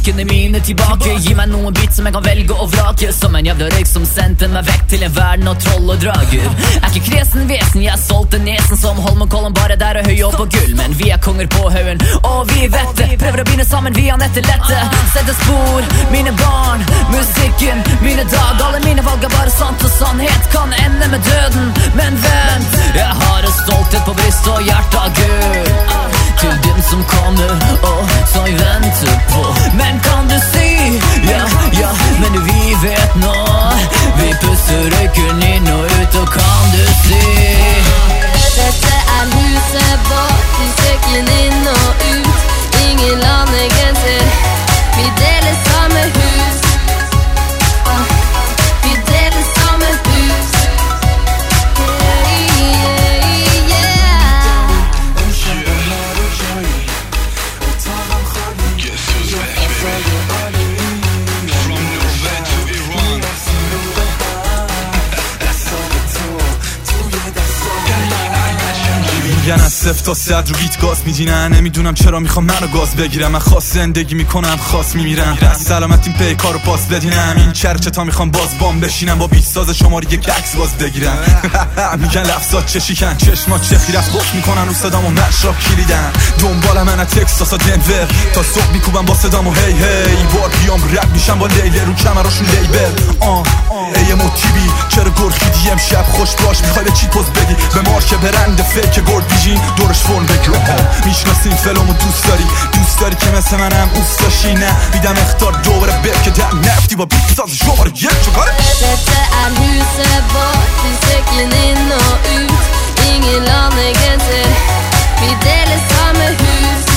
tankene mine tilbake. Gi meg noen bit som jeg kan velge å vrake. Som en jævla røyk som sendte meg vekk til en verden av troll og drager. Er ikke kresen vesen, jeg solgte nesen som Holmenkollen, bare der og høy opp på gull. Men vi er konger på haugen, og vi vet det. Prøver å binde sammen via nettet lette. Sette spor, mine barn, musikken, mine dag. Alle mine valg er bare sant, og sannhet kan ende med døden. Men vent, jeg har en stolthet på bryst og hjerte av gull. Til dem som kommer, og som vi venter på. Men kan du si, ja, men vi vet nå. Vi pusser røyken inn og ut, og kan du si dette er huset vårt, vi sykler inn og ut. Ingen landegrenser, vi deler samme hus. Vi deler samme hus. میگن از 0 تا 100 رو بیت گاز میدینن. نمیدونم چرا میخوام منو گاز بگیرم. من خاص زندگی میکنم خاص میمیرم. از سلامتیم پی کارو پاس بدینم. این چرچه تا میخوام باز بام بشینم. با بیت ساز شماره یک عکس باز بگیرم. میگن لفظات چه شیکن، چشمات چه خیره است. خوش میکنن رو صدامو مشراب کلیدن. دنبال من از تکساس تا دنور تا صبح میکوبم با صدامو هی هی. بار بیام رد میشم با لیله رو کمراشون لیبل. ای موتیبی چرا گرخیدی امشب خوش باش. میخوای به چی پوز بدی به مارک برند فیک گرد بیجین دورش فرم بگیر. میشناسی این فلمو دوست داری که مثل منم اوست داشتی. نه میدم اختار دوباره بر که در نفتی با بیت ساز شماره یک چکاره. Dette er huset vårt, vi sykler inn og ut. Ingen landegrenser, vi deler samme hus.